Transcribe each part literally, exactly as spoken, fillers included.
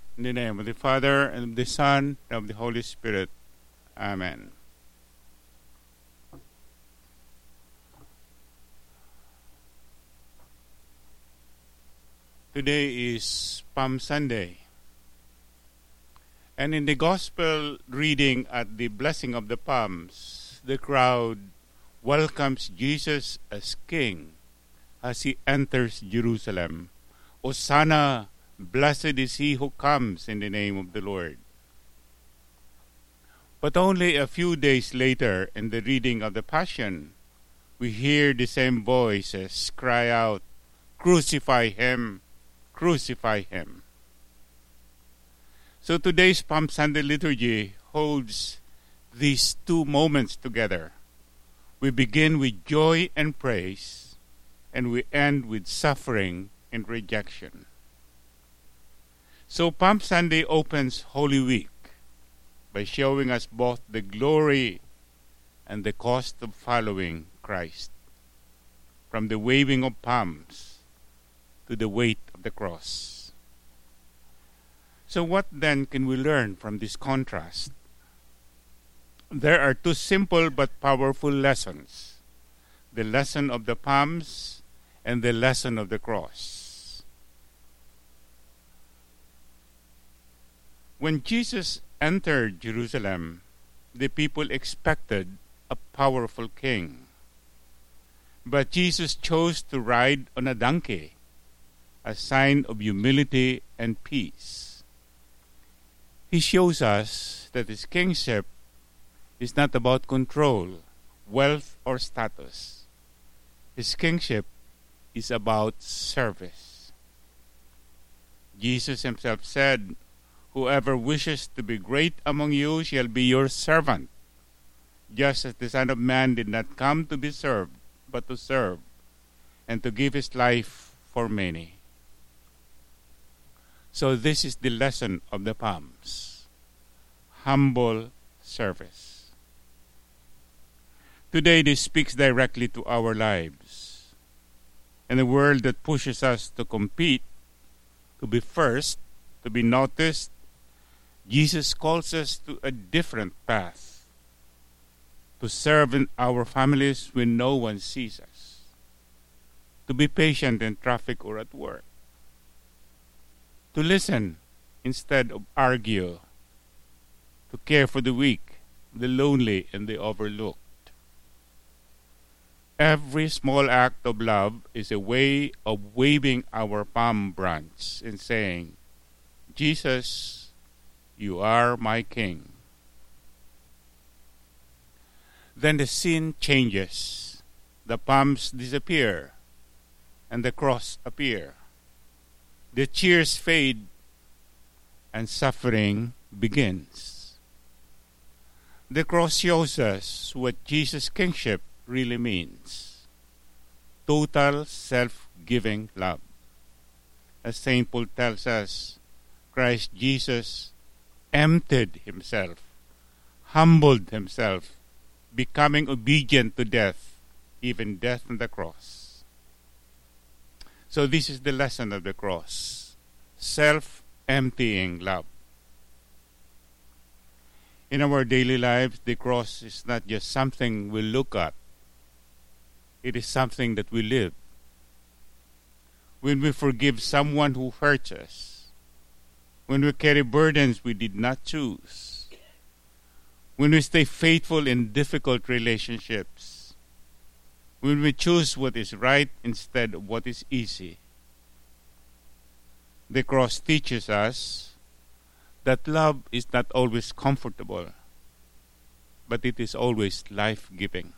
In the name of the Father, and of the Son, and of the Holy Spirit. Amen. Today is Palm Sunday. And in the Gospel reading at the Blessing of the Palms, the crowd welcomes Jesus as King as he enters Jerusalem. Hosanna! Blessed is he who comes in the name of the Lord. But only a few days later, in the reading of the Passion, we hear the same voices cry out, "Crucify him! Crucify him!" So today's Palm Sunday liturgy holds these two moments together. We begin with joy and praise, and we end with suffering and rejection. So Palm Sunday opens Holy Week by showing us both the glory and the cost of following Christ, from the waving of palms to the weight of the cross. So what then can we learn from this contrast? There are two simple but powerful lessons: the lesson of the palms and the lesson of the cross. When Jesus entered Jerusalem, the people expected a powerful king. But Jesus chose to ride on a donkey, a sign of humility and peace. He shows us that his kingship is not about control, wealth, or status. His kingship is about service. Jesus himself said, "Whoever wishes to be great among you shall be your servant, just as the Son of Man did not come to be served, but to serve, and to give his life for many." So this is the lesson of the Palms: humble service. Today this speaks directly to our lives. In a world that pushes us to compete, to be first, to be noticed, Jesus calls us to a different path: to serve in our families when no one sees us, to be patient in traffic or at work, to listen instead of argue, to care for the weak, the lonely, and the overlooked. Every small act of love is a way of waving our palm branch and saying, "Jesus, you are my King." Then the scene changes. The palms disappear, and the cross appear. The cheers fade, and suffering begins. The cross shows us what Jesus' kingship really means: total self-giving love. As Saint Paul tells us, Christ Jesus emptied himself, humbled himself, becoming obedient to death, even death on the cross. So this is the lesson of the cross: self-emptying love. In our daily lives, the cross is not just something we look at. It is something that we live. When we forgive someone who hurts us, when we carry burdens we did not choose, when we stay faithful in difficult relationships, when we choose what is right instead of what is easy. The cross teaches us that love is not always comfortable, but it is always life-giving.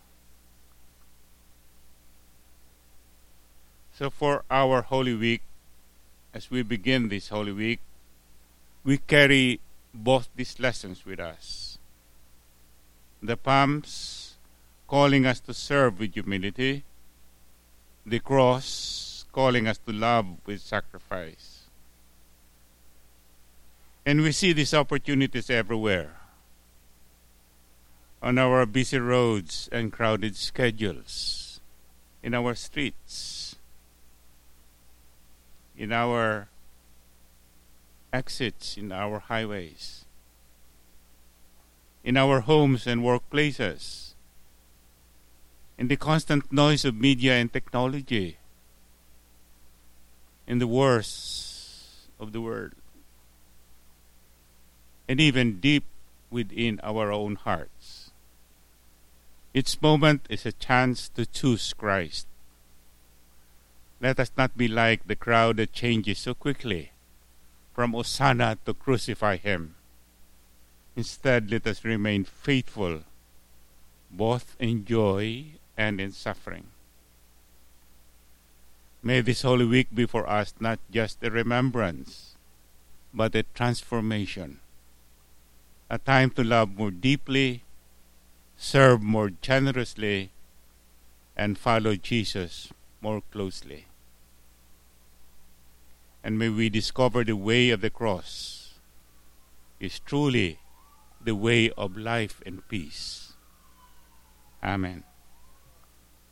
So for our Holy Week, as we begin this Holy Week, we carry both these lessons with us. The palms calling us to serve with humility, the cross calling us to love with sacrifice. And we see these opportunities everywhere. On our busy roads and crowded schedules, in our streets, in our exits in our highways, in our homes and workplaces, in the constant noise of media and technology, in the wars of the world, and even deep within our own hearts. Each moment is a chance to choose Christ. Let us not be like the crowd that changes so quickly from Hosanna to crucify him. Instead, let us remain faithful both in joy and in suffering. May this Holy Week be for us not just a remembrance, but a transformation. A time to love more deeply, serve more generously, and follow Jesus more closely. And may we discover the way of the cross is truly the way of life and peace. Amen.